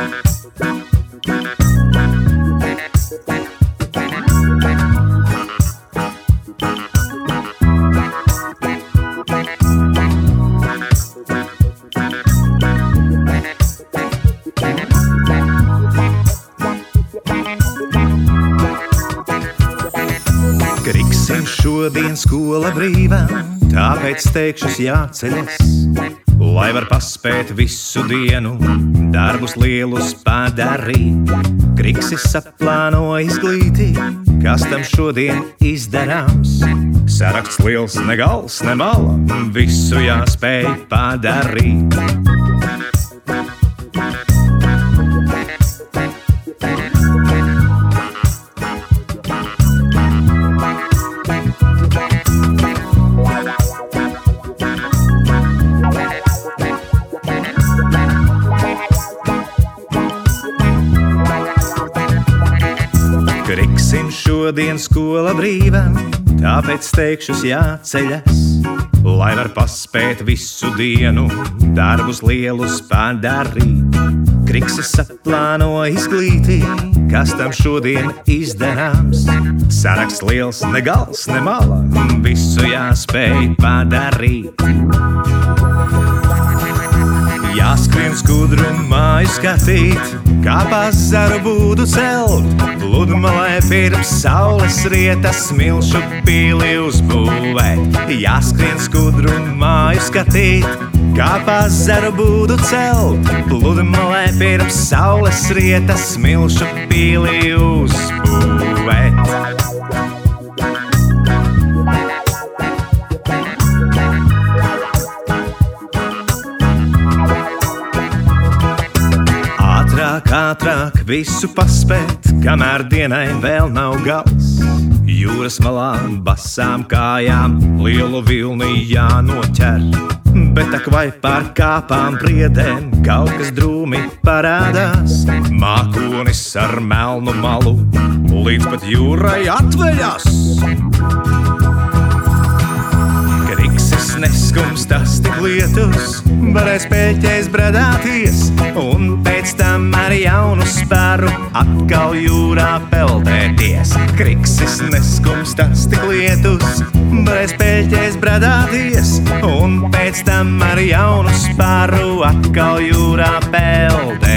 Kriksim šodien skola brīvā, tāpēc teikšus jāceļas, lai var paspēt visu dienu, darbus lielus padarīt. Kriksis saplāno izglītī, kas tam šodien izdarāms. Saraksts liels, ne gals, ne mala, visu jāspēj padarīt. Kriksim šodien skola brīvā, tāpēc teikšus jāceļas, lai var paspēt visu dienu, darbus lielus padarīt. Kriksis saplāno izglītī, kas tam šodien izdarāms. Saraksts liels, ne gals, ne mala, visu jāspēj padarīt. Jāskrien skudru māju skatīt, kā pazaru būdu celt, pludmalē pirms saules rietas smilšu pili uzbūvēt. Jāskrien skudru māju skatīt, kā pazaru būdu celt, pludmalē pirms saules rietas smilšu pili uzbūvēt. Ātrāk visu paspēt, kamēr dienai vēl nav gals. Jūras malā basām kājām lielu vilni jānoķer, bet ak vai pār kāpām priedēm kaut kas drūmi parādās. Mākonis ar melnu malu līdz pat jūrai atveļas. Kriksis neskumstas tik lietus, varēs pēļķēs bradāties, un pēc tam ar jaunu spēru atkal jūrā peldēties. Kriksis neskumstas tik lietus, varēs pēļķēs bradāties, un pēc tam ar jaunu spēru atkal jūrā peldēties.